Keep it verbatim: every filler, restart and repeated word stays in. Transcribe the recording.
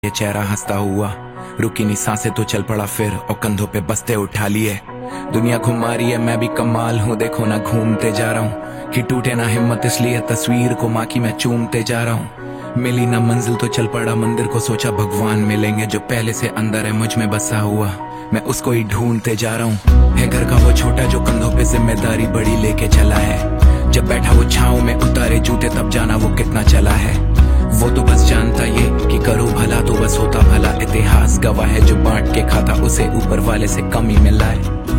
ये चेहरा हंसता हुआ, रुकी नहीं सांसें तो चल पड़ा फिर और कंधों पे बस्ते उठा लिए। दुनिया घुमा रही है मैं भी कमाल हूँ, देखो ना घूमते जा रहा हूँ कि टूटे ना हिम्मत, इसलिए तस्वीर को माँ की मैं चूमते जा रहा हूँ। मिली ना मंजिल तो चल पड़ा मंदिर को, सोचा भगवान मिलेंगे जो पहले से अंदर है मुझ में बसा हुआ, मैं उसको ही ढूंढते जा रहा हूँ। है घर का वो छोटा जो कंधों पे जिम्मेदारी बड़ी लेके चला है, जब बैठा वो छाँव में उतारे जूते तब जाना वो कितना चला है। वो तो बस जानता ये कि करो भला तो बस होता भला, इतिहास गवाह है जो बांट के खाता उसे ऊपर वाले से कमी मिला है।